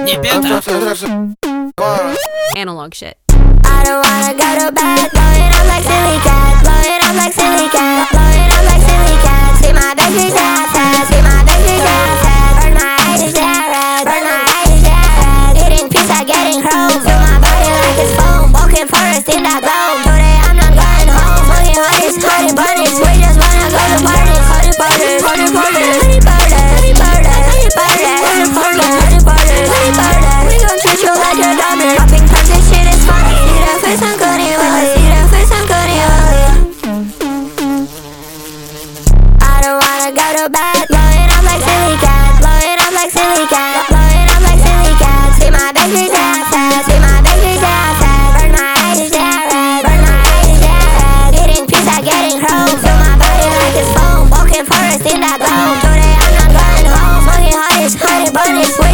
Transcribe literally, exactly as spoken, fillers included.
Rебята. Analog shit. I don't wanna go to bed, blow it up like silly cat, blow it up like silly cat, blow it up like silly cat. See my baby's ass, ass, see my baby's ass, ass. Burn my eyes, yeah, red, burn my eyes, yeah, red. Eating pizza, getting chrome, feel my body like it's foam. Walking forest in that globe. Today I'm not going home. Smoking honey's, honey bunnies. We just wanna go to parties, honey parties, honey parties, honey parties, honey parties, honey parties, honey parties, honey parties, honey parties. We gon' treat you like a dummy. Popping perks, this shit is funny. See that face, I'm cutting Willy. See that face, I'm cutting Willy. I don't wanna go to bed. Blow it up like silly cat. Blow it up like silly cat. Blow it up like silly cat. See my baby's ass, ass. See my baby's ass, ass. Burn my eyes, yeah, red. Burn my eyes, yeah, red. Eating pizza, getting chrome. Feel my body like it's foam. Walking forest in that globe. Today I'm not going home. Smoking honey's, honey bunnies.